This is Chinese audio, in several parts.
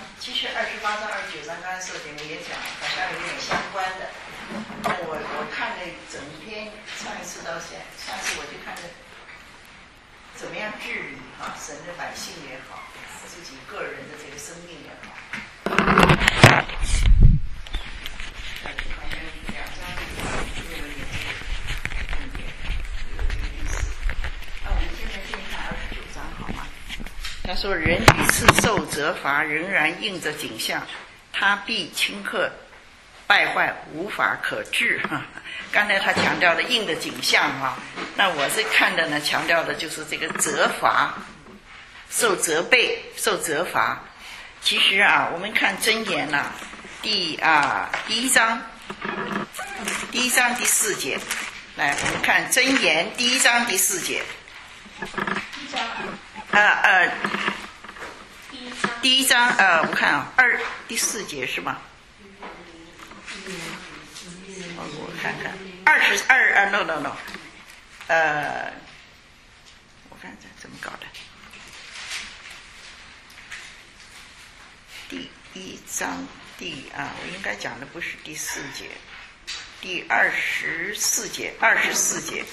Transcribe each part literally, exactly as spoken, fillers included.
其实二十八章、二十九章刚才说的我也讲，好像有点相关的。我我看了整篇，上一次到现，上次我就看了怎么样治理哈、啊，神的百姓也好，自己个人的这个生命也好。好像两章就有点重点，有点意思。那我们现在先看二十九章好吗？他说：“人屡次受责罚，仍然应着景象，他必顷刻败坏，无法可治。”哈，刚才他强调的应的景象哈，那我是看的呢，强调的就是这个责罚，受责备、受责罚。其实啊，我们看箴言呐、啊，第啊第一章，第一章第四节，来，我们看箴言第一章第四节。 一章啊。 呃呃， 第一章， 第一章呃，我看啊，二第四节是吗？哦，我看看，二十二呃 ，no no no， 呃，我看这怎么搞的？第一章第啊，我应该讲的不是第四节，第二十四节，二十四节。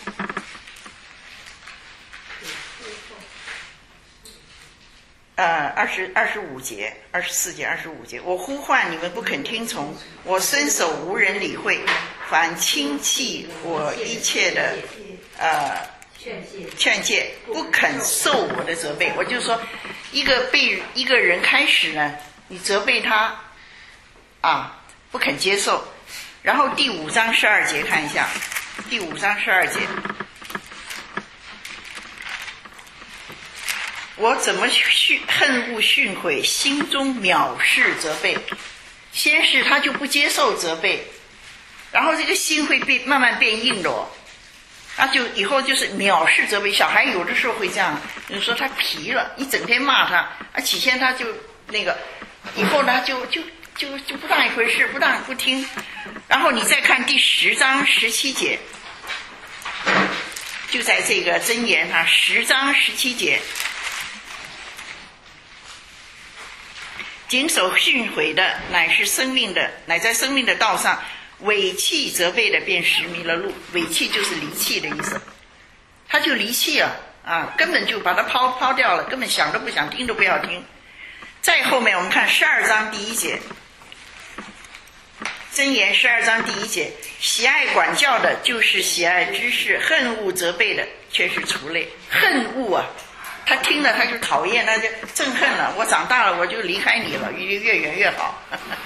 呃，二十二十五节，二十四节，二十五节。我呼唤你们不肯听从，我伸手无人理会，反轻弃我一切的呃劝诫，不肯受我的责备。我就说，一个被一个人开始呢，你责备他啊，不肯接受。然后第五章十二节看一下，第五章十二节。我怎么训恨恶训诲，心中藐视责备。先是他就不接受责备，然后这个心会变慢慢变硬的哦，那就以后就是藐视责备。小孩有的时候会这样，你说他皮了，你整天骂他，啊，起先他就那个，以后呢就就就就不当一回事，不当不听。然后你再看第十章十七节，就在这个箴言啊，十章十七节。谨守训诲的乃是生命的，乃在生命的道上；违弃责备的便识迷了路。违弃就是离弃的意思，他就离弃了啊，根本就把他抛抛掉了，根本想都不想，听都不要听。再后面我们看十二章第一节，箴言十二章第一节：喜爱管教的，就是喜爱知识；恨恶责备的，却是除类。恨恶啊！他听了他就讨厌，他就憎恨了。我长大了我就离开你了，离得越远越好。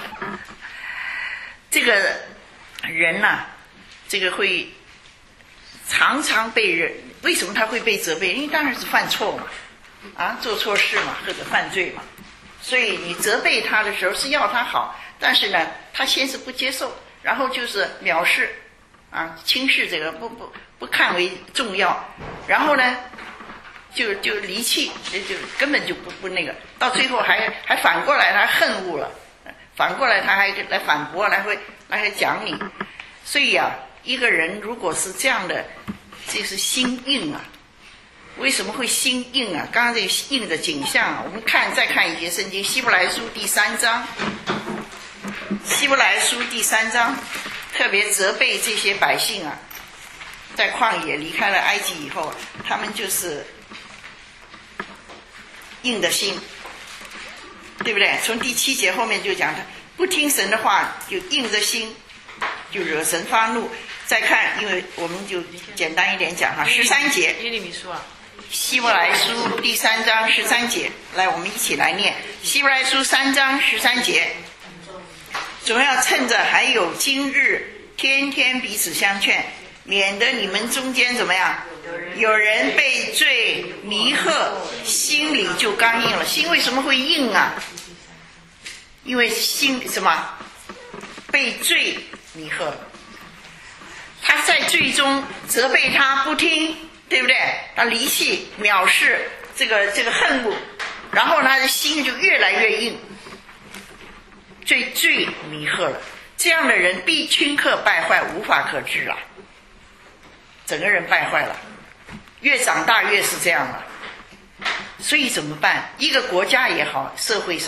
这个人呐、啊，这个会常常被人，为什么他会被责备？因为当然是犯错嘛，啊，做错事嘛，或者犯罪嘛。所以你责备他的时候是要他好，但是呢，他先是不接受，然后就是藐视，啊，轻视这个，不不不看为重要，然后呢？就就离弃，就根本就不不那个，到最后还还反过来他恨恶了，反过来他还来反驳，来会来讲你。所以啊，一个人如果是这样的，就是心硬啊。为什么会心硬啊？刚刚这个硬的景象啊，我们看再看一节圣经，希伯来书第三章，希伯来书第三章特别责备这些百姓啊，在旷野离开了埃及以后，他们就是硬的心，对不对？从第七节后面就讲他不听神的话，就硬着心，就惹神发怒。再看，因为我们就简单一点讲哈，十三节， 耶利米书啊， 希伯来书第三章十三节，来，我们一起来念希伯来书三章十三节。总要趁着还有今日，天天彼此相劝，免得你们中间怎么样？有人被罪迷惑，心里就刚硬了。心为什么会硬啊？因为心什么？被罪迷惑了。他在罪中责备他不听，对不对？他离弃、藐视这个这个恨恶，然后他的心就越来越硬，罪罪迷惑了。这样的人必顷刻败坏，无法可治了，整个人败坏了。越长大越是这样了，所以怎么办？一个国家也好，社会上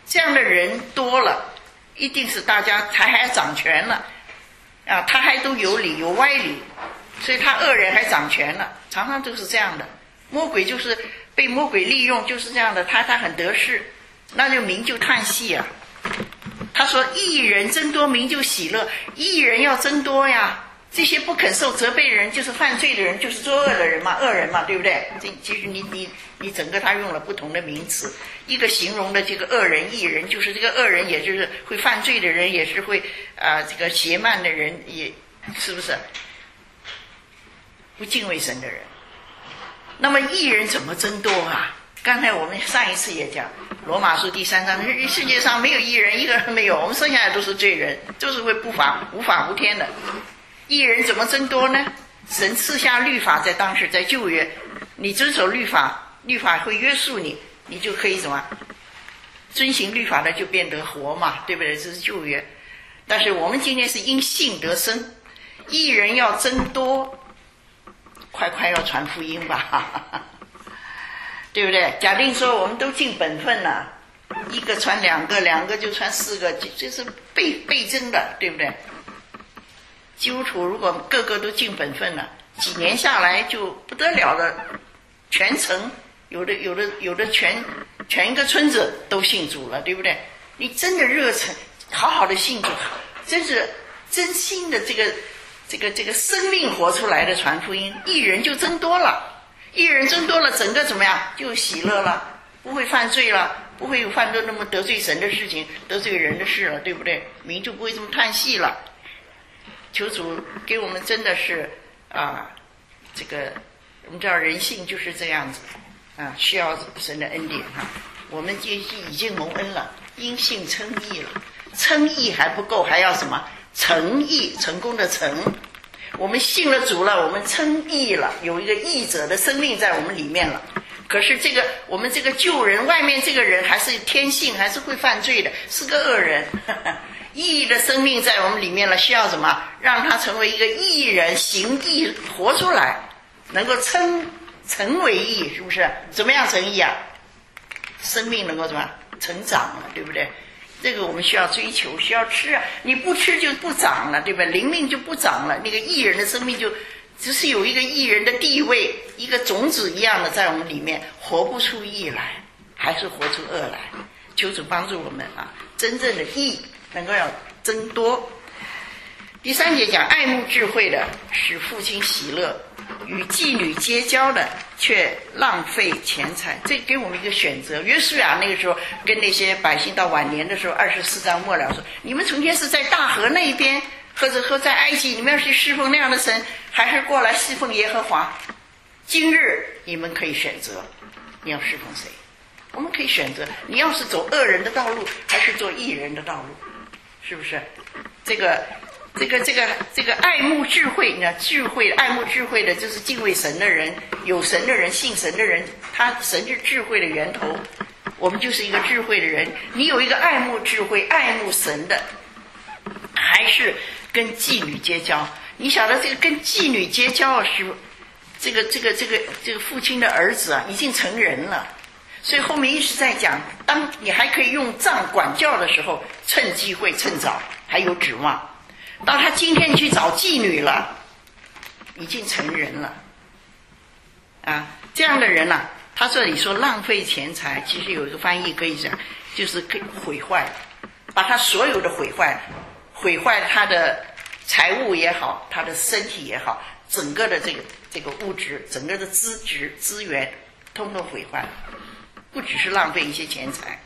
这样的人多了，一定是大家他还掌权了啊，他还都有理有歪理，所以他恶人还掌权了，常常都是这样的。魔鬼就是被魔鬼利用，就是这样的，他他很得势，那就民就叹息啊。他说义人增多，民就喜乐。义人要增多呀，这些不肯受责备的人就是犯罪的人，就是作恶的人嘛，恶人嘛，对不对？这其实你你你整个他用了不同的名词，一个形容的这个恶人义人，就是这个恶人也就是会犯罪的人，也是会啊、呃、这个邪慢的人，也是不是不敬畏神的人。那么义人怎么增多啊？刚才我们上一次也讲罗马书第三章，世界上没有义人，一个人没有，我们剩下的都是罪人，就是会不法无法无天的。义人怎么增多呢？神赐下律法，在当时在旧约，你遵守律法，律法会约束你，你就可以什么遵行律法的就变得活嘛，对不对？这是旧约。但是我们今天是因信得生，义人要增多，快快要传福音吧对不对？假定说我们都尽本分了，一个传两个，两个就传四个，这是倍倍增的，对不对？基督徒如果个个都尽本分了，几年下来就不得了了，全城有的有的有的全全一个村子都信主了，对不对？你真的热忱，好好的信主，真是真心的这个这个这个生命活出来的传福音，义人就增多了。义人增多了，整个怎么样？就喜乐了，不会犯罪了，不会有犯得那么得罪神的事情，得罪人的事了，对不对？民就不会这么叹息了。求主给我们真的是啊，这个我们知道人性就是这样子啊，需要神的恩典哈、啊。我们就已经蒙恩了，因信称义了，称义还不够，还要什么？成义，成功的成。我们信了主了，我们称义了，有一个义者的生命在我们里面了。可是这个我们这个旧人，外面这个人还是天性，还是会犯罪的，是个恶人。义的生命在我们里面了，需要什么？让他成为一个义人，行义活出来，能够称成为义，是不是？怎么样成义啊？生命能够什么成长了，对不对？这个我们需要追求，需要吃啊！你不吃就不长了，对吧？灵命就不长了，那个义人的生命就只是有一个义人的地位，一个种子一样的在我们里面，活不出义来，还是活出恶来。求主帮助我们啊，真正的义能够要增多。第三节讲爱慕智慧的使父亲喜乐，与妓女结交的却浪费钱财。这给我们一个选择。约书亚那个时候跟那些百姓到晚年的时候，二十四章末了说，你们从前是在大河那边，或者和在埃及，你们要去侍奉那样的神，还是过来侍奉耶和华？今日你们可以选择，你要侍奉谁？我们可以选择，你要是走恶人的道路，还是做义人的道路，是不是？这个这个这个这个爱慕智慧，你知道智慧爱慕智慧的就是敬畏神的人，有神的人，信神的人，他神是智慧的源头，我们就是一个智慧的人。你有一个爱慕智慧爱慕神的，还是跟妓女结交？你晓得这个跟妓女结交是这个这个这个这个父亲的儿子啊，已经成人了，所以后面一直在讲，当你还可以用杖管教的时候，趁机会趁早，还有指望。当他今天去找妓女了，已经成人了啊，这样的人啊，他这里说浪费钱财，其实有一个翻译可以讲，就是可以毁坏，把他所有的毁坏，毁坏他的财物也好，他的身体也好，整个的这个这个物质，整个的资质资源，通通毁坏，不只是浪费一些钱财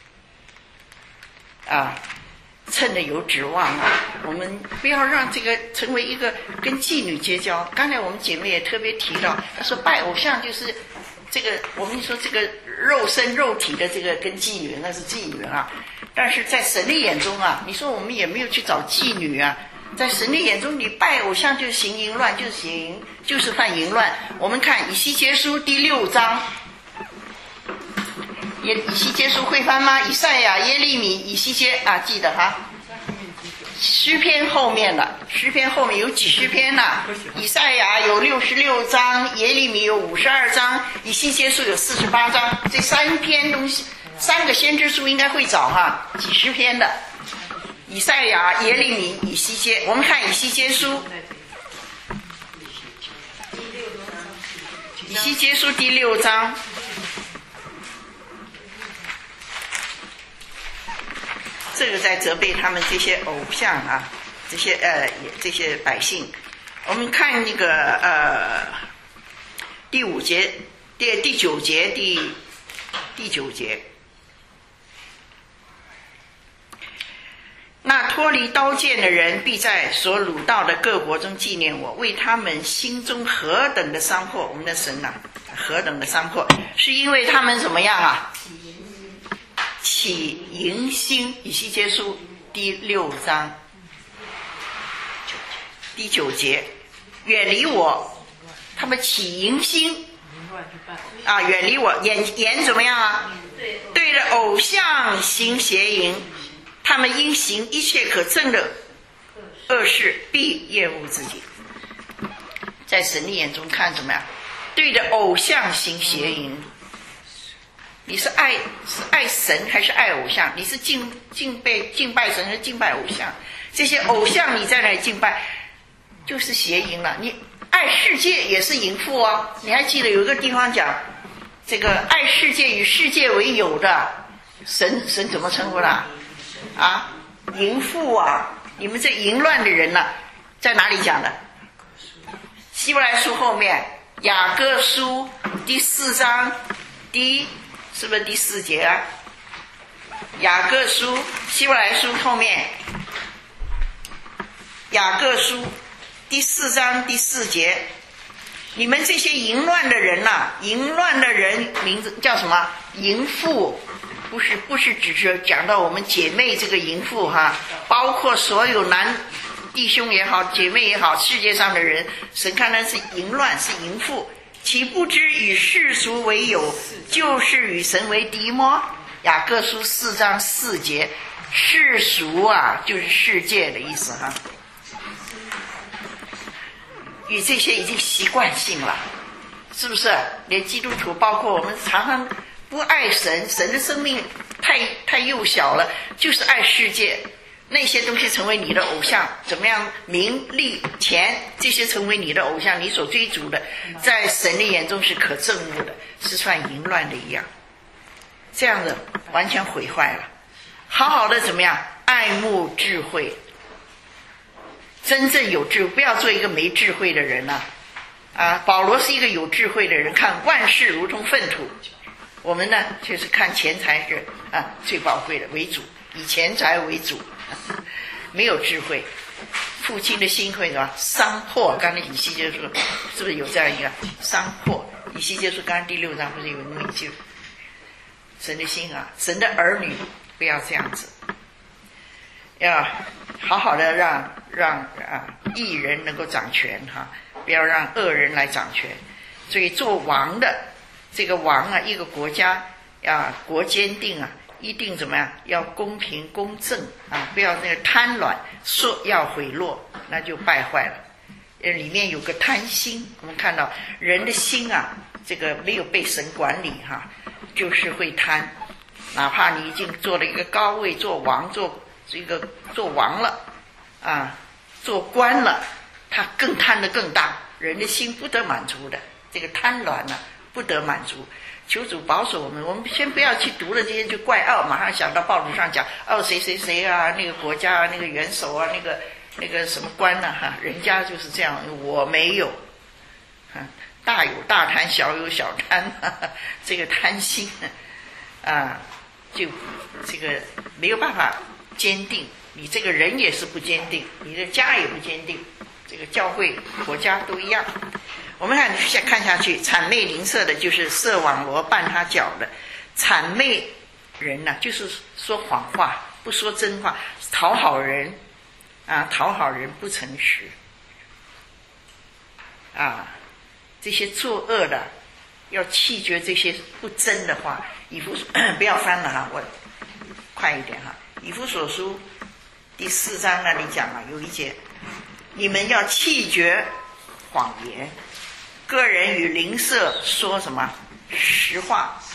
啊。趁着有指望啊，我们不要让这个成为一个跟妓女结交。刚才我们姐妹也特别提到，她说拜偶像就是这个，我们说这个肉身肉体的这个跟妓女那是妓女啊，但是在神的眼中啊，你说我们也没有去找妓女啊，在神的眼中，你拜偶像就是行淫乱，就是行就是犯淫乱。我们看以西结书第六章。也以西结书会翻吗？以赛亚、耶利米、以西结啊，记得哈。诗篇后面的，诗篇后面有几十篇呢、啊？以赛亚有六十六章，耶利米有五十二章，以西结书有四十八章，这三篇东西， 三个先知书应该会找哈，几十篇的，以赛亚、耶利米、以西结。我们看以西结书，以西结书第六章。这个在责备他们这些偶像啊，这些呃这些百姓。我们看那个呃第五节、第第九节、第第九节。那脱离刀剑的人，必在所掳到的各国中纪念我，为他们心中何等的伤迫！我们的神啊，何等的伤迫！是因为他们怎么样啊？起淫心。以西结书第六章第九节，远离我，他们起淫心啊，远离我，眼眼怎么样啊？对着偶像行邪淫，他们因行一切可憎的恶事，必厌恶自己。在神的眼中看怎么样？对着偶像行邪淫。你是爱是爱神还是爱偶像？你是敬敬拜敬拜神还是敬拜偶像？这些偶像你在那里敬拜，就是邪淫了。你爱世界也是淫妇啊！你还记得有一个地方讲，这个爱世界与世界为友的神，神怎么称呼的？啊，淫妇啊！你们这淫乱的人呢、啊，在哪里讲的？希伯来书后面，雅各书第四章第一。是不是第四节啊？雅各书、希伯来书后面，雅各书第四章第四节，你们这些淫乱的人呐、啊，淫乱的人名字叫什么？淫妇，不是不是只是讲到我们姐妹这个淫妇哈，包括所有男弟兄也好，姐妹也好，世界上的人，神看他是淫乱，是淫妇。岂不知与世俗为友，就是与神为敌么？雅各书四章四节，世俗啊，就是世界的意思哈。与这些已经习惯性了，是不是？连基督徒，包括我们，常常不爱神，神的生命太太幼小了，就是爱世界。那些东西成为你的偶像，怎么样？名利钱这些成为你的偶像，你所追逐的，在神的眼中是可憎恶的，是算淫乱的一样。这样的完全毁坏了。好好的怎么样？爱慕智慧，真正有智慧，不要做一个没智慧的人啊！啊，保罗是一个有智慧的人，看万事如同粪土。我们呢，就是看钱财是啊最宝贵的为主，以钱财为主。没有智慧，父亲的心会什么伤破？刚才以西结说，是不是有这样一个伤破？以西结说，刚才第六章不是有那么一句？神的心啊，神的儿女不要这样子，要好好的让让啊义人能够掌权哈，不要让恶人来掌权。所以做王的这个王啊，一个国家啊，国坚定啊。一定怎么样？要公平公正啊！不要那个贪婪，说要贿赂，那就败坏了。呃，里面有个贪心，我们看到人的心啊，这个没有被神管理哈、啊，就是会贪。哪怕你已经做了一个高位，做王，做这个做王了啊，做官了，他更贪得更大。人的心不得满足的，这个贪婪呢、啊，不得满足。求主保守我们，我们先不要去读了这些就怪傲，马上想到报纸上讲哦谁谁谁啊，那个国家啊，那个元首啊，那个那个什么官呢、啊、哈，人家就是这样，我没有，大有大贪，小有小贪，哈哈，这个贪心啊，就这个没有办法坚定，你这个人也是不坚定，你的家也不坚定，这个教会国家都一样。我们看下看下去，谄媚邻舍的就是设网罗绊他脚的。谄媚人呢、啊，就是说谎话，不说真话，讨好人啊，讨好人不诚实啊，这些作恶的要弃绝这些不真的话。以弗不要翻了哈，我快一点哈。以弗所书第四章那里讲了有一节，你们要弃绝谎言。个人与邻舍说什么实话，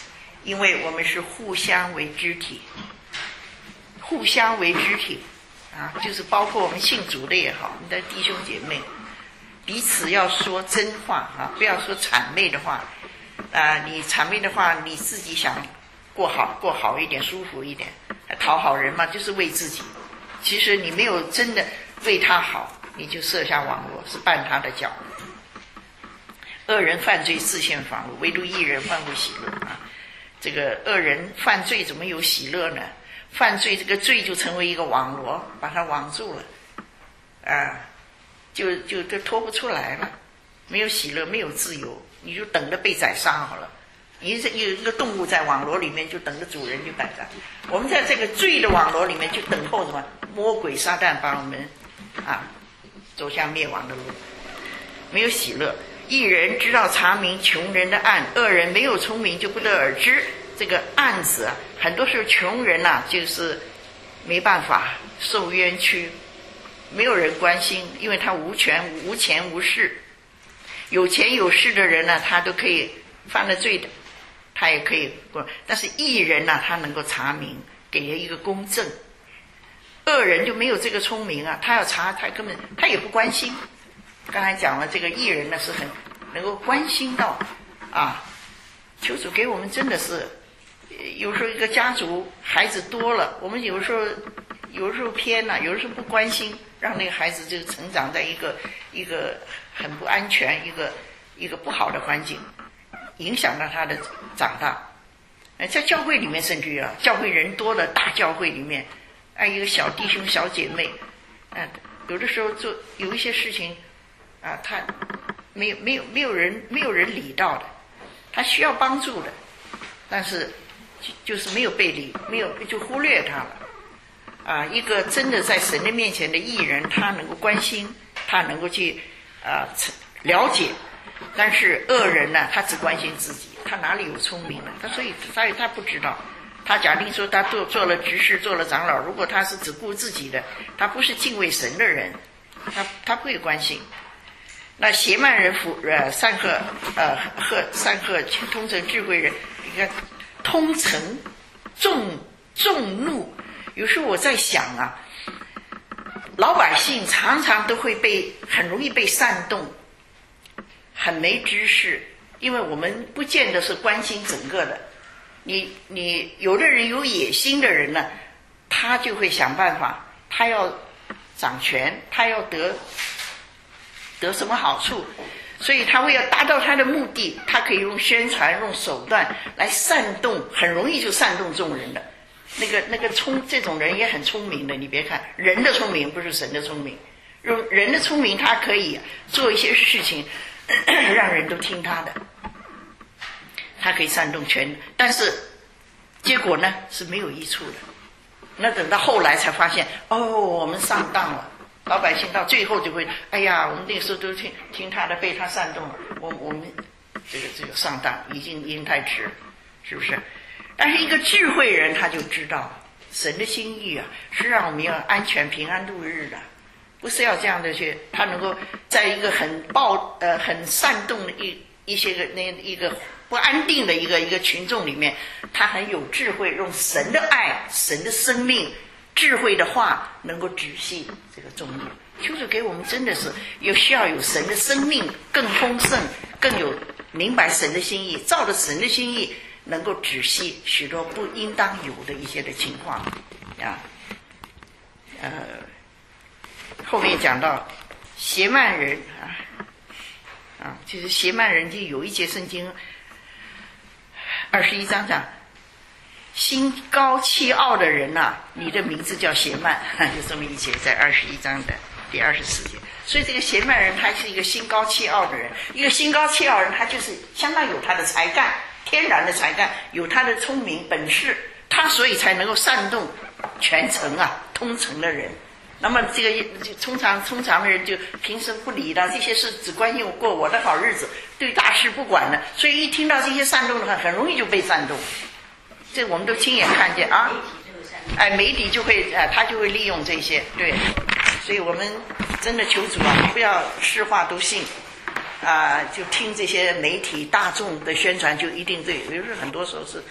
因为我们是互相为肢体，互相为肢体啊，就是包括我们信主的也好，我们的弟兄姐妹，彼此要说真话啊，不要说谄媚的话啊。你谄媚的话，你自己想过好过好一点，舒服一点，讨好人嘛，就是为自己。其实你没有真的为他好，你就设下网络，是绊他的脚。恶人犯罪，自陷房屋，唯独义人万物喜乐啊。这个恶人犯罪怎么有喜乐呢？犯罪这个罪就成为一个网罗，把他网住了啊，就就就脱不出来了，没有喜乐，没有自由，你就等着被宰杀好了。一个一个动物在网罗里面，就等着主人去宰杀。我们在这个罪的网罗里面，就等候什么？魔鬼撒旦把我们啊走向灭亡的路，没有喜乐。义人知道查明穷人的暗，恶人没有聪明就不得而知。这个案子啊，很多时候穷人呐、啊，就是没办法受冤屈，没有人关心，因为他无权无钱无势。有钱有势的人呢，他都可以犯了罪的，他也可以过。但是义人呢、啊，他能够查明，给人一个公正。恶人就没有这个聪明啊，他要查，他根本他也不关心。刚才讲了，这个义人呢是很能够关心到啊，求主给我们真的是，有时候一个家族孩子多了，我们有时候有时候偏了，有时候不关心，让那个孩子就成长在一个一个很不安全、一个一个不好的环境，影响到他的长大。在教会里面甚至啊，教会人多的大教会里面，哎，一个小弟兄小姐妹，啊，有的时候做有一些事情。啊，他没有没有没有人没有人理到的，他需要帮助的，但是就是没有被理，没有就忽略他了。啊，一个真的在神的面前的义人，他能够关心，他能够去啊了解，但是恶人呢，他只关心自己，他哪里有聪明呢？他所以他他不知道。他假定说他做做了执事，做了长老，如果他是只顾自己的，他不是敬畏神的人，他他不会关心。那邪慢人辅呃善贺呃贺善贺通成智慧人，你看通成众众怒。有时候我在想啊，老百姓常常都会被很容易被煽动，很没知识，因为我们不见得是关心整个的。你你有的人有野心的人呢，他就会想办法，他要掌权，他要得。得什么好处？所以他为了达到他的目的，他可以用宣传、用手段来煽动，很容易就煽动众人的。那个那个聪，这种人也很聪明的。你别看人的聪明不是神的聪明，用人的聪明，他可以做一些事情，咳咳让人都听他的，他可以煽动全，但是结果呢是没有益处的。那等到后来才发现，哦，我们上当了。老百姓到最后就会，哎呀，我们那个时候都听听他的，被他煽动了，我我们这个这个上当已经已经太迟，是不是？但是一个智慧人他就知道，神的心意啊，是让我们要安全平安度日的，不是要这样的去，他能够在一个很暴呃很煽动的一一些个那一个不安定的一个一个群众里面，他很有智慧，用神的爱、神的生命。智慧的话能够止息这个众怒，求主给我们真的是有需要有神的生命更丰盛，更有明白神的心意，照着神的心意能够止息许多不应当有的一些的情况啊。呃，后面讲到邪慢人啊啊，其实邪慢人就有一节圣经二十一章讲。心高气傲的人呐、啊，你的名字叫邪慢，就这么一节，在二十一章的第二十四节。所以这个邪慢人，他是一个心高气傲的人。一个心高气傲的人，他就是相当有他的才干，天然的才干，有他的聪明本事，他所以才能够煽动全城啊，通城的人。那么这个通常通常的人就平时不理的这些事，只关心我过我的好日子，对大事不管的。所以一听到这些煽动的话，很容易就被煽动。这我们都亲眼看见啊，哎，媒体就会啊、呃，他就会利用这些，对，所以我们真的求主啊，不要是话都信，啊、呃，就听这些媒体大众的宣传就一定对，有时候很多时候是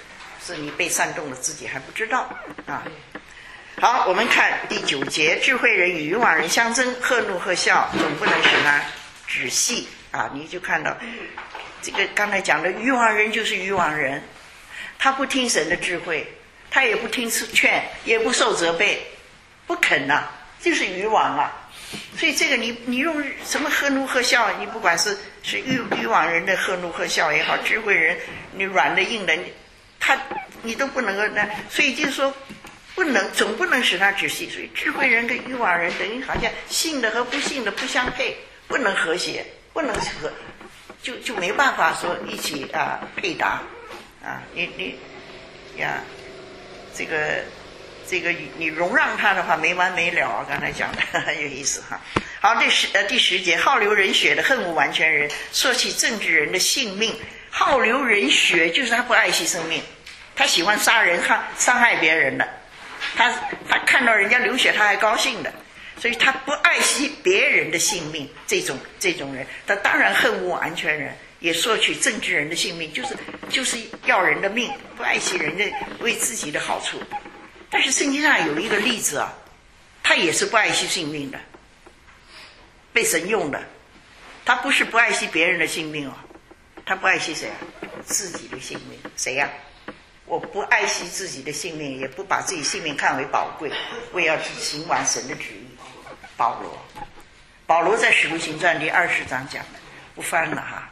是你被煽动了，自己还不知道啊。好，我们看第九节，智慧人与愚妄人相争，贺怒贺笑，总不能使他止息啊。你就看到这个刚才讲的愚妄人就是愚妄人，他不听神的智慧，他也不听劝，也不受责备，不肯呐、啊，就是愚妄啊。所以这个你你用什么贺怒贺笑，你不管是是愚愚妄人的贺怒贺笑也好，智慧人你软的硬的，他你都不能够那，所以就是说。不能，总不能使他止息。所以智慧人跟愚妄人等于好像信的和不信的不相配，不能和谐，不能和，就就没办法说一起啊配搭啊。你你呀，这个这个你容让他的话没完没了。刚才讲的很有意思哈。好，第十呃第十节，好流人血的恨恶完全人，索取正直人的性命。好流人血就是他不爱惜生命，他喜欢杀人，他伤害别人的。他他看到人家流血他还高兴的，所以他不爱惜别人的性命，这种这种人他当然恨恶完全人，也索取正直人的性命，就是就是要人的命，不爱惜人的为自己的好处。但是圣经上有一个例子啊，他也是不爱惜性命的，被神用的，他不是不爱惜别人的性命哦，他不爱惜谁啊？自己的性命。谁呀、啊？我不爱惜自己的性命，也不把自己性命看为宝贵，我也要去行完神的旨意。保罗，保罗在使徒行传第二十章讲的，不翻了哈。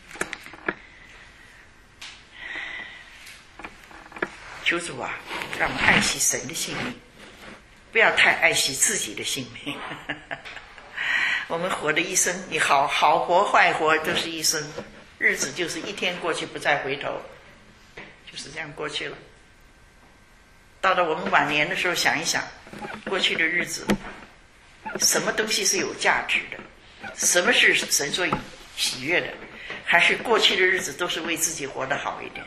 求主啊，让我们爱惜神的性命，不要太爱惜自己的性命。我们活的一生，你好好活坏活都是一生，日子就是一天过去不再回头。就是这样过去了。到了我们晚年的时候，想一想，过去的日子，什么东西是有价值的？什么是神所喜悦的？还是过去的日子都是为自己活得好一点？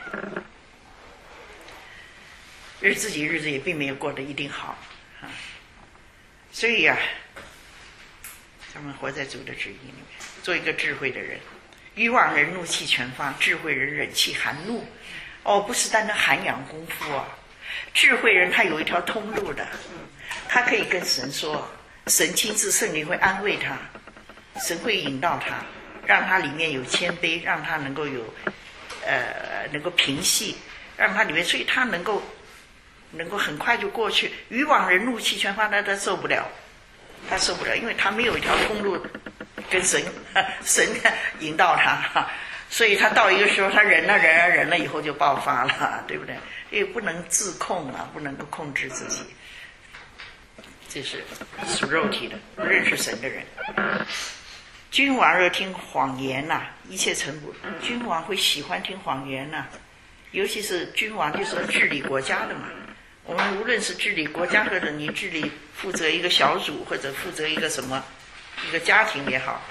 日自己日子也并没有过得一定好啊。所以啊，咱们活在主的旨意里面，做一个智慧的人。愚妄人怒气全发，智慧人忍气含怒。哦，不是单单涵养功夫啊，智慧人他有一条通路的，他可以跟神说，神亲自圣灵会安慰他，神会引导他，让他里面有谦卑，让他能够有呃能够平息，让他里面，所以他能够能够很快就过去。愚妄人怒气全发，他他受不了，他受不了，因为他没有一条通路跟神神引导他。所以他到一个时候，他忍了忍了忍了以后就爆发了，对不对？也不能自控啊，不能够控制自己，这是属肉体的，不认识神的人。君王若听谎言呐、啊，一切臣仆，君王会喜欢听谎言呐、啊，尤其是君王就是治理国家的嘛。我们无论是治理国家，或者你治理负责一个小组，或者负责一个什么一个家庭也好。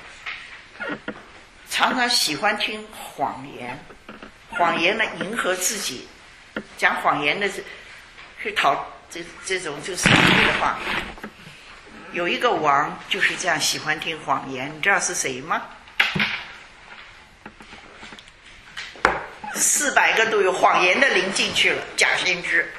常常喜欢听谎言，谎言呢迎合自己，讲谎言的是讨这这种就是上帝的话。有一个王就是这样喜欢听谎言，你知道是谁吗？四百个都有谎言的灵进去了，假先知。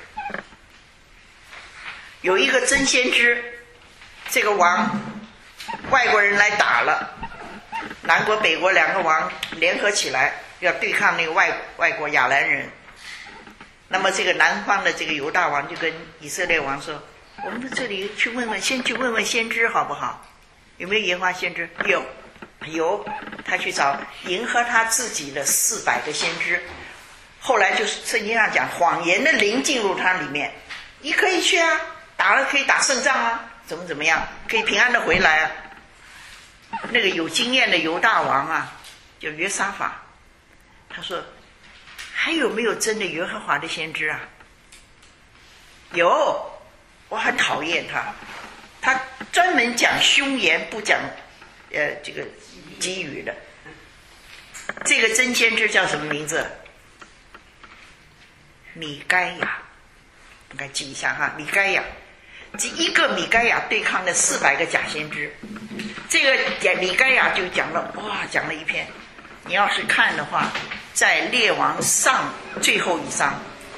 有一个真先知，这个王外国人来打了。南国北国两个王联合起来要对抗那个外外国亚兰人，那么这个南方的这个犹大王就跟以色列王说，我们在这里去问问，先去问问先知好不好？有没有耶和华先知？有，有。他去找迎合他自己的四百个先知，后来就是圣经上讲谎言的灵进入他里面，你可以去啊，打了可以打胜仗啊，怎么怎么样，可以平安的回来啊。那个有经验的犹大王啊，叫约沙法，他说还有没有真的耶和华的先知啊？有，我很讨厌他，他专门讲凶言不讲呃这个给予的。这个真先知叫什么名字？米该亚，应该记一下哈，米该亚。这一个米该亚对抗了四百个假先知，这个米该亚就讲了，哇，讲了一篇。你要是看的话，在列王上最后一章，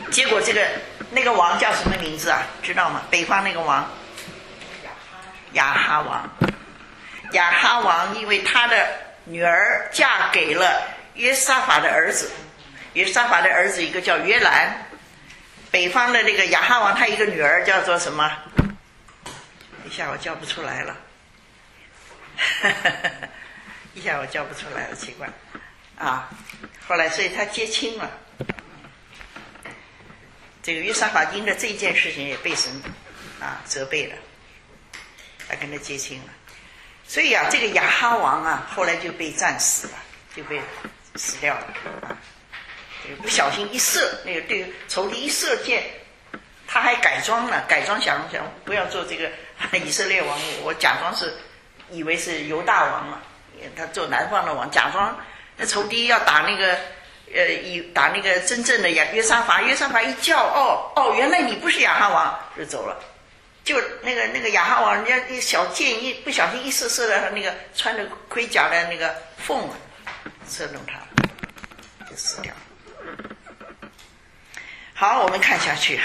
结果这个那个王叫什么名字啊？知道吗？北方那个王，亚哈王。亚哈王因为他的女儿嫁给了约沙法的儿子，约沙法的儿子一个叫约兰。北方的那个亚哈王，他一个女儿叫做什么？一下我叫不出来了，一下我叫不出来了，奇怪啊！后来，所以他接亲了。这个约沙法因的这件事情也被神啊责备了，他跟他接亲了。所以啊，这个亚哈王啊，后来就被战死了，就被死掉了啊。这个不小心一射，那个对仇敌一射箭，他还改装了，改装想想不要做这个以色列王，我假装是以为是犹大王嘛，他做南方的王，假装那仇敌要打那个呃以打那个真正的亚约沙法，约沙法一叫哦哦，原来你不是亚哈王，就走了。就那个那个亚哈王，人家那小箭一不小心一射射到他那个穿着盔甲的那个缝，射中他，就死掉了。好，我们看下去。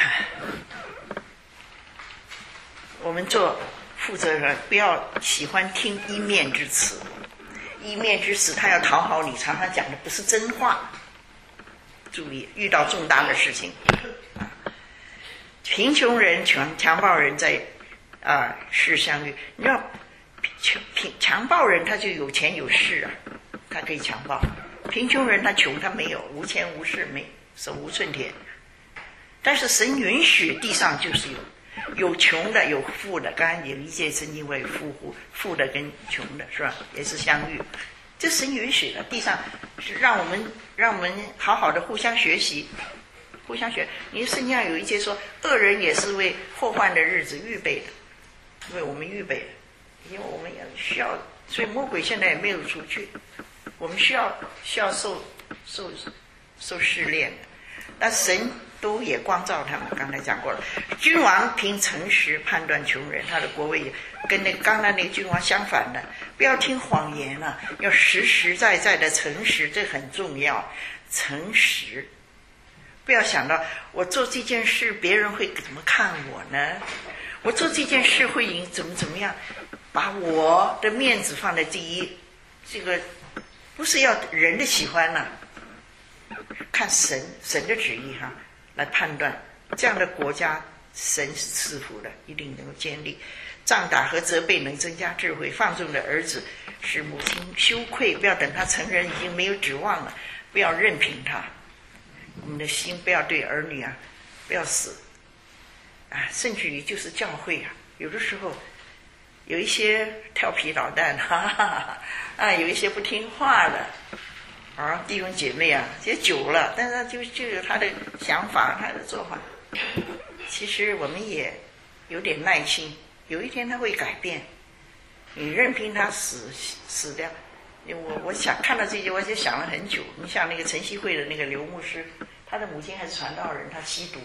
我们做负责人，不要喜欢听一面之词。一面之词，他要讨好你，常常讲的不是真话。注意，遇到重大的事情，啊，贫穷人、强强暴人在啊世相遇。你知道，强贫强暴人他就有钱有势啊，他可以强暴；贫穷人他穷，他没有，无钱无势，没手无寸铁。但是神允许地上就是有有穷的有富的，刚才有一届圣经为富户富的跟穷的是吧，也是相遇，这神允许的，地上是让我们让我们好好的互相学习，互相学。你圣经上有一节说，恶人也是为祸患的日子预备的，为我们预备的，因为我们也需要，所以魔鬼现在也没有出去，我们需要需要受受受试炼的，但神都也光照他们，刚才讲过了。君王凭诚实判断穷人，他的国位也跟那刚才那个君王相反的。不要听谎言了，要实实在在的诚实，这很重要。诚实，不要想到我做这件事别人会怎么看我呢？我做这件事会引怎么怎么样？把我的面子放在第一，这个不是要人的喜欢呢、啊，看神神的旨意哈。来判断这样的国家，神是赐福的，一定能够建立。杖打和责备能增加智慧，放纵的儿子使母亲羞愧。不要等他成人已经没有指望了，不要任凭他。我们的心不要对儿女啊，不要死啊，甚至于就是教会啊，有的时候有一些调皮捣蛋，哈哈哈啊，有一些不听话的。啊，弟兄姐妹啊，也久了，但是他就就有他的想法，他的做法。其实我们也有点耐心，有一天他会改变。你任凭他死死掉，我我想看到这些，我就想了很久。你像那个晨曦会的那个刘牧师，他的母亲还是传道人，他吸毒，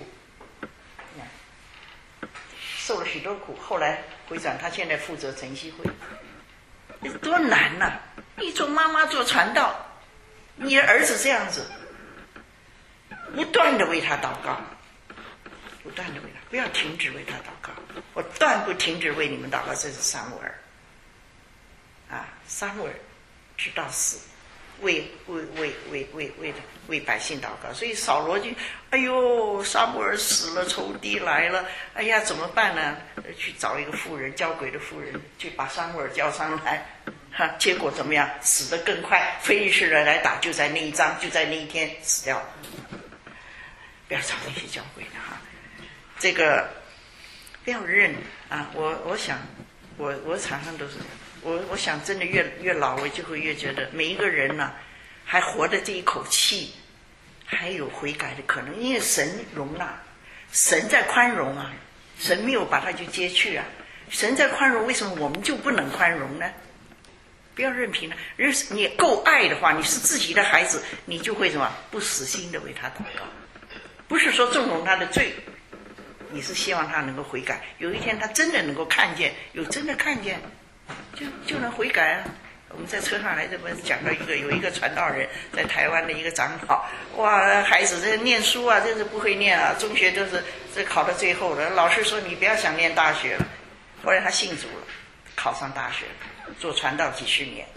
受了许多苦，后来回转，他现在负责晨曦会，多难呐、啊！你做妈妈做传道。你的儿子这样子，不断的为他祷告，不断的为他，不要停止为他祷告。我断不停止为你们祷告，这是撒母耳啊，撒母耳直到死，为为为为为为为百姓祷告。所以扫罗就，哎呦，撒母耳死了，仇敌来了，哎呀，怎么办呢？去找一个妇人，交鬼的妇人，去把撒母耳叫上来。哈，结果怎么样？死得更快。非利士人来打，就在那一章，就在那一天死掉了。不要找那些教会的哈，这个不要认啊！我我想，我我常常都是，我我想真的越越老，我就会越觉得每一个人呢、啊，还活着这一口气，还有悔改的可能，因为神容纳，神在宽容啊，神没有把它就接去啊，神在宽容，为什么我们就不能宽容呢？不要任凭了，人你够爱的话，你是自己的孩子，你就会什么不死心的为他祷告，不是说纵容他的罪，你是希望他能够悔改。有一天他真的能够看见，有真的看见，就就能悔改啊， 我们在车上还这么讲到一个，有一个传道人在台湾的一个长老，哇，孩子这念书啊，真是不会念啊，中学都是这考到最后了，老师说你不要想念大学了，后来他信主了，考上大学，做传道几十年，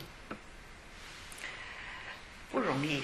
不容易。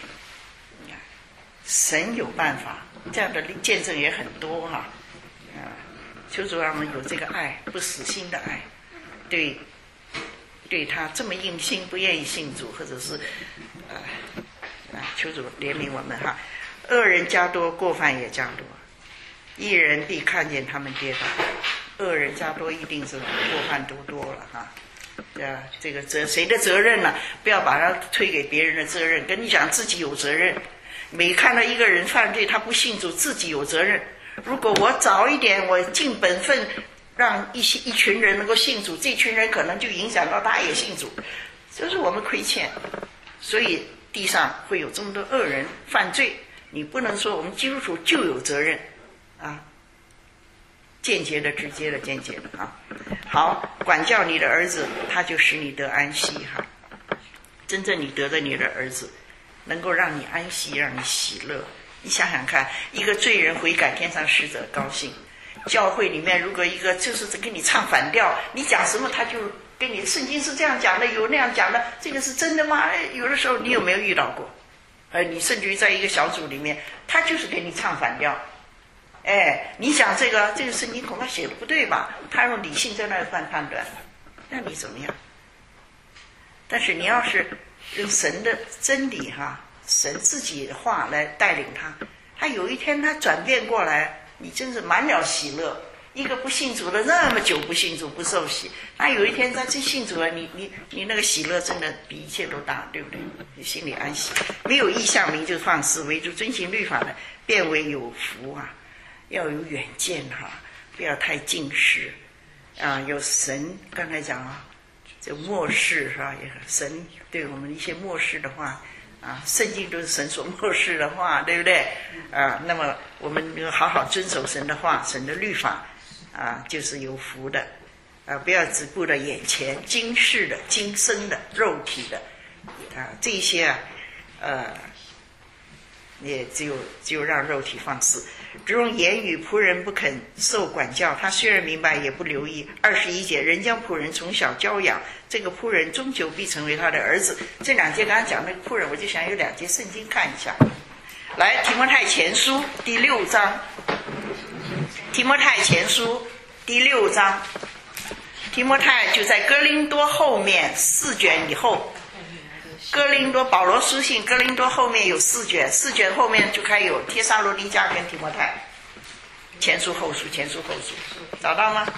神有办法，这样的见证也很多哈、啊，啊，求主让我们有这个爱，不死心的爱，对，对他这么硬心不愿意信主，或者是，啊，啊，求主怜悯我们哈。恶人加多，过犯也加多，义人必看见他们跌倒，恶人加多一定是过犯多多了哈。啊，这个责谁的责任呢、啊？不要把它推给别人的责任，跟你讲自己有责任。每看到一个人犯罪，他不信主，自己有责任。如果我早一点，我尽本分，让一些一群人能够信主，这群人可能就影响到他也信主，这是我们亏欠。所以地上会有这么多恶人犯罪，你不能说我们基督徒就有责任啊，间接的、直接的、间接的啊。好，管教你的儿子，他就使你得安息哈。真正你得了你的儿子，能够让你安息，让你喜乐。你想想看，一个罪人悔改，天上使者高兴。教会里面如果一个就是跟你唱反调，你讲什么他就跟你，圣经是这样讲的，有那样讲的，这个是真的吗？有的时候你有没有遇到过？呃，你甚至于在一个小组里面，他就是给你唱反调。哎，你讲这个这个圣经恐怕写的不对吧？他用理性在那里判判断，那你怎么样？但是你要是用神的真理哈，神自己的话来带领他，他有一天他转变过来，你真是满了喜乐。一个不信主的那么久不信主不受洗，那有一天他真信主了，你你你那个喜乐真的比一切都大，对不对？你心里安息。没有意象名就放肆，唯独遵行律法的变为有福啊！要有远见哈、啊，不要太近视啊。有神刚才讲啊，这末世是吧？也神对我们一些末世的话啊，圣经都是神所漠视的话，对不对？啊，那么我们就好好遵守神的话，神的律法啊，就是有福的啊！不要只顾着眼前今世的、今生的、肉体的啊，这些啊，呃，也只有只有让肉体放肆。只用言语，仆人不肯受管教，他虽然明白，也不留意。二十一节，人将仆人从小教养，这个仆人终究必成为他的儿子。这两节刚才讲那个仆人，我就想有两节圣经看一下。来，提摩太前书第六章，提摩太前书第六章，提摩太就在哥林多后面四卷以后。哥林多保罗书信，哥林多后面有四卷，四卷后面就开有帖撒罗尼迦跟提摩太，前书后书，前书后书，找到吗？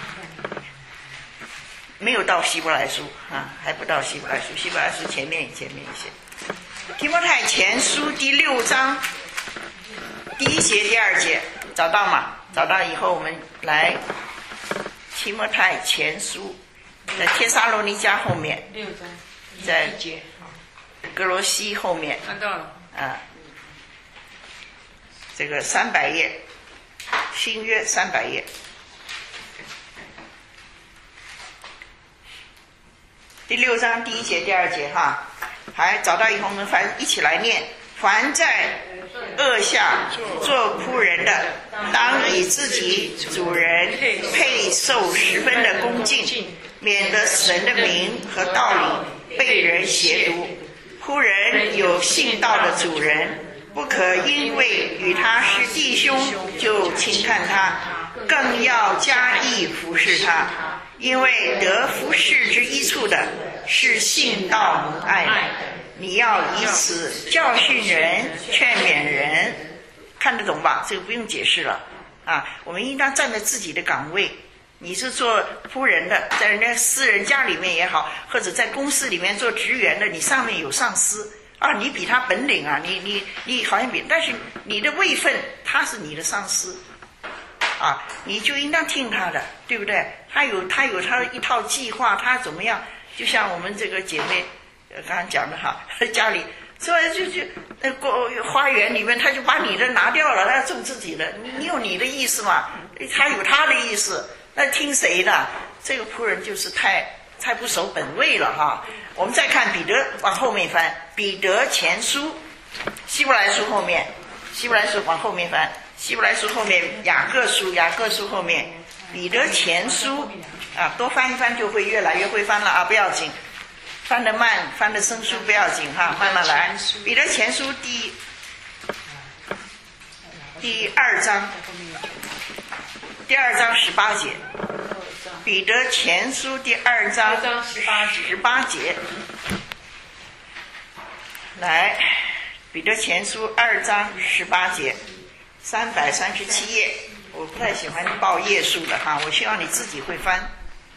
没有到希伯来书啊，还不到希伯来书，希伯来书前面前面一些。提摩太前书第六章第一节第二节，找到吗？找到以后我们来提摩太前书，在帖撒罗尼迦后面， 六章在哥罗西后面， 看到了啊，这个三百页，新约三百页，第六章第一节第二节哈，还找到以后我们凡一起来念：凡在恶下做仆人的，当以自己主人配受十分的恭敬，免得神的名和道理被人亵渎。仆人有信道的主人，不可因为与他是弟兄就轻看他，更要加意服侍他，因为得服侍之一处的是信道蒙爱的。你要以此教训人，劝勉人，看得懂吧？这个不用解释了啊！我们应当站在自己的岗位。你是做仆人的，在人家私人家里面也好，或者在公司里面做职员的，你上面有上司啊，你比他本领啊，你你你好像比，但是你的位分他是你的上司啊，你就应当听他的，对不对？他有他有他的一套计划，他怎么样？就像我们这个姐妹呃刚刚讲的哈，家里是吧？就就呃过花园里面，他就把你的拿掉了，他种自己的，你你有你的意思嘛？他有他的意思。那听谁的？这个仆人就是太太不守本位了哈。我们再看彼得，往后面翻，彼得前书，希伯来书后面，希伯来书往后面翻，希伯来书后面雅各书，雅各书后面彼得前书啊，多翻一翻就会越来越会翻了啊，不要紧，翻得慢，翻得生疏不要紧哈，慢慢来。彼得前书第第二章，第二章十八节。彼得前书第二章十八节，来，彼得前书二章十八节，三百三十七页。我不太喜欢报页数的哈，我希望你自己会翻。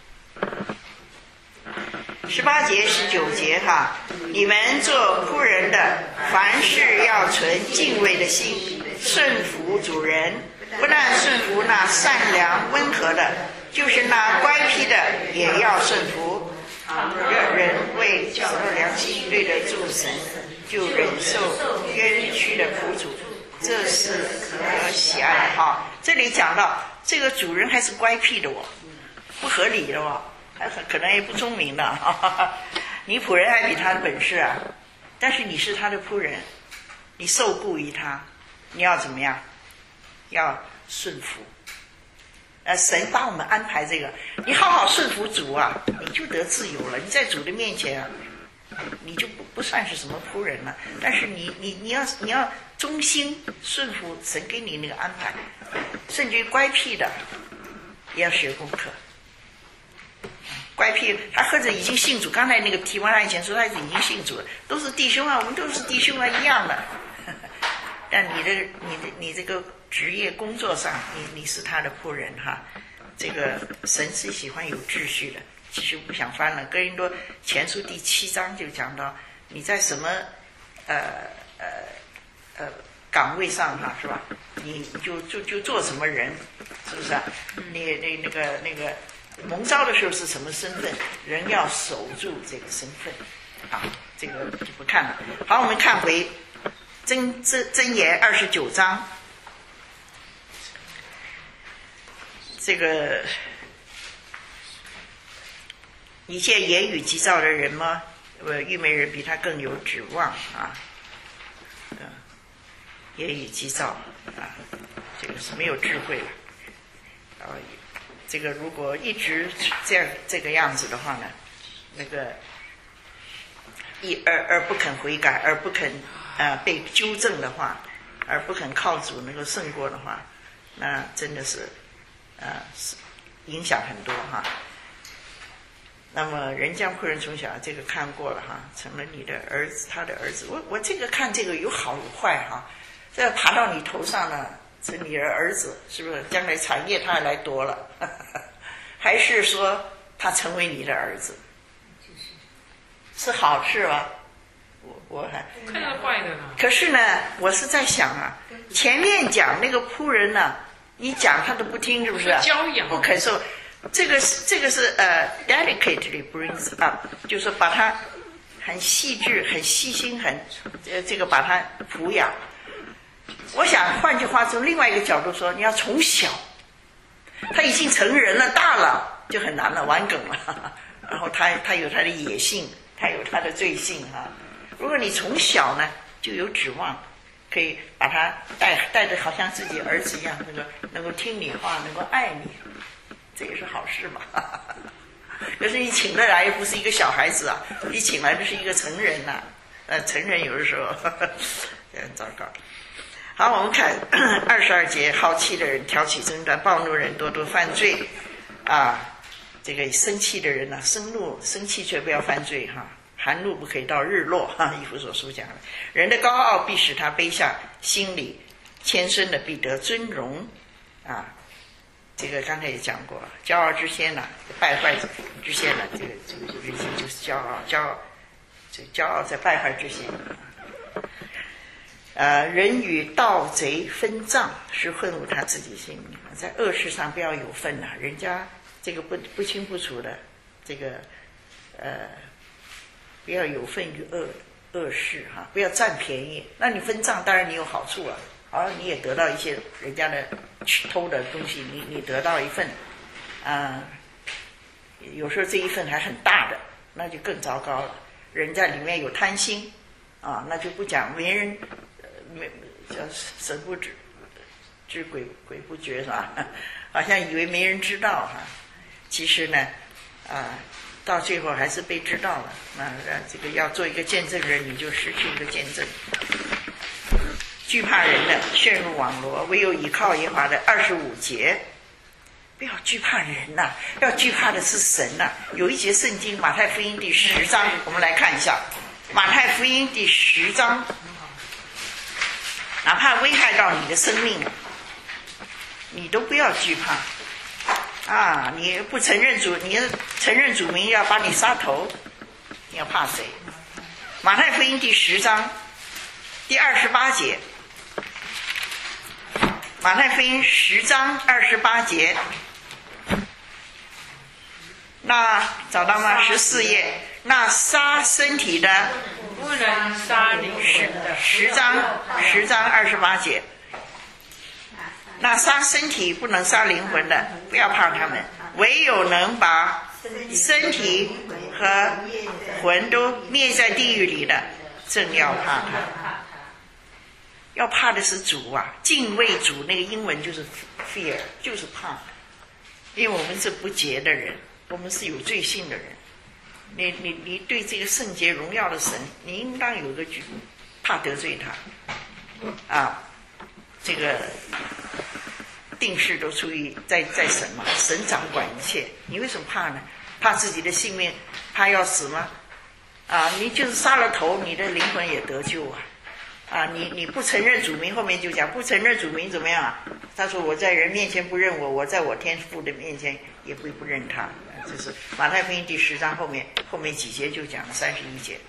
十八节、十九节哈，你们做仆人的，凡事要存敬畏的心，顺服主人，不但顺服那善良温和的，就是那乖僻的也要顺服。让人为角乐良心对得住神，就忍受冤屈的苦主，这是可喜爱的哈。这里讲到这个主人还是乖僻的哦，不合理的哦，还可能也不聪明的哈哈。你仆人还比他的本事啊，但是你是他的仆人，你受雇于他，你要怎么样？要顺服。呃，神帮我们安排这个，你好好顺服主啊，你就得自由了。你在主的面前啊，你就不不算是什么仆人了。但是你你你要你要忠心顺服神给你那个安排，甚至于乖僻的也要学功课。乖僻，他或者已经信主，刚才那个提摩太前说他已经信主了，都是弟兄啊，我们都是弟兄啊，一样的。但你的你的你这个职业工作上，你你是他的仆人哈。这个神是喜欢有秩序的。其实不想翻了，哥林多前书第七章就讲到，你在什么呃呃呃岗位上哈，是吧？你就就就做什么人，是不是啊？你那那个那个蒙召的时候是什么身份，人要守住这个身份。好，这个就不看了。好，我们看回箴箴箴言二十九章。这个一切言语急躁的人吗？呃，愚昧人比他更有指望啊。嗯，言语急躁啊，这个是没有智慧了。啊，这个如果一直这样这个样子的话呢，那个一而而不肯悔改，而不肯呃被纠正的话，而不肯靠主能够胜过的话，那真的是。呃，是影响很多哈。那么人将仆人从小这个看过了哈，成了你的儿子，他的儿子。我我这个看这个有好有坏哈。这爬到你头上呢，是你的儿子，是不是？将来产业他来夺了，还是说他成为你的儿子？是好事吧？我我还看到坏的呢。 可是呢，我是在想啊，前面讲那个仆人呢。你讲他都不听，是不是？ 教养不肯受，这个是这个是呃、uh, delicately brings up， 就是说把他很细致、很细心、很呃这个把他抚养。我想换句话从另外一个角度说，你要从小，他已经成人了、大了，就很难了，完梗了。然后他他有他的野性，他有他的罪性哈。如果你从小呢，就有指望。可以把他带带着好像自己儿子一样，能够能够听你话，能够爱你，这也是好事嘛。可是你请得来又不是一个小孩子啊，你请来的是一个成人呐、啊。呃，成人有的时候很糟糕。好，我们看二十二节，好气的人挑起争端，暴怒人多多犯罪啊。这个生气的人呢、啊，生怒生气却不要犯罪哈。含怒不可以到日落哈，以弗所书讲的，人的高傲必使他卑下，心里谦深的必得尊荣啊。这个刚才也讲过，骄傲之先呢、啊，败坏之先呢、啊，这个这个人性就是骄傲，骄傲，这骄傲在败坏之先。呃，人与盗贼分账，是混入他自己心里，在恶事上不要有份呐、啊，人家这个不不清不楚的，这个呃。不要有份于恶恶事哈，不要占便宜。那你分账，当然你有好处啊，好，你也得到一些人家的偷的东西，你你得到一份，啊、呃， 有时候这一份还很大的，那就更糟糕了。人在里面有贪心啊，那就不讲，没人呃没叫神不知知鬼鬼不觉是吧？好像以为没人知道哈、啊，其实呢啊，到最后还是被知道了。那这个要做一个见证人，你就失去一个见证。惧怕人的陷入网罗，唯有依靠耶和华的二十五节。不要惧怕人呐、啊，要惧怕的是神呐、啊。有一节圣经，马太福音第十章，我们来看一下。马太福音第十章，哪怕危害到你的生命，你都不要惧怕啊！你不承认主，你承认主名要把你杀头，你要怕谁？马太福音第十章第二十八节。马太福音十章二十八节，那找到吗？十四页，那杀身体的不能杀灵魂的。 十章十章二十八节，那杀身体不能杀灵魂的，不要怕他们，唯有能把身体和魂都灭在地狱里的，正要怕他。要怕的是主啊，敬畏主，那个英文就是 fear， 就是怕。因为我们是不洁的人，我们是有罪性的人。你你你对这个圣洁荣耀的神，你应当有个惧，怕得罪他啊。这个定事都出于在在神嘛，神掌管一切，你为什么怕呢？怕自己的性命，怕要死吗？啊，你就是杀了头，你的灵魂也得救啊。啊，你你不承认主名，后面就讲不承认主名怎么样啊？他说我在人面前不认我，我在我天父的面前也不不认他。这是马太福音第十章后面后面几节就讲了三十一节。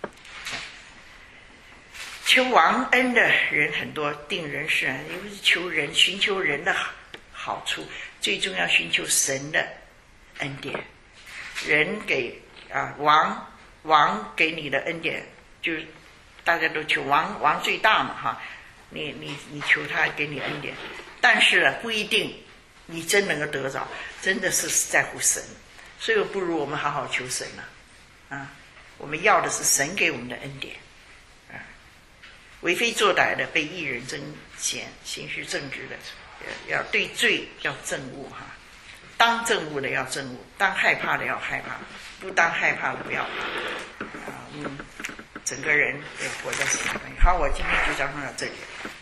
求王恩的人很多，定人事啊，因为是求人寻求人的好好处，最终要寻求神的恩典。人给啊王王给你的恩典就是。大家都求王，王最大嘛哈，你你你求他给你恩典，但是呢不一定你真能够得着，真的是在乎神，所以不如我们好好求神了啊，啊，我们要的是神给我们的恩典啊，为非作歹的被义人争先，行事正直的要对罪要正悟哈，当正悟的要正悟，当害怕的要害怕，不当害怕的不要怕啊，嗯。整个人也活在神里。好，我今天就讲到这里。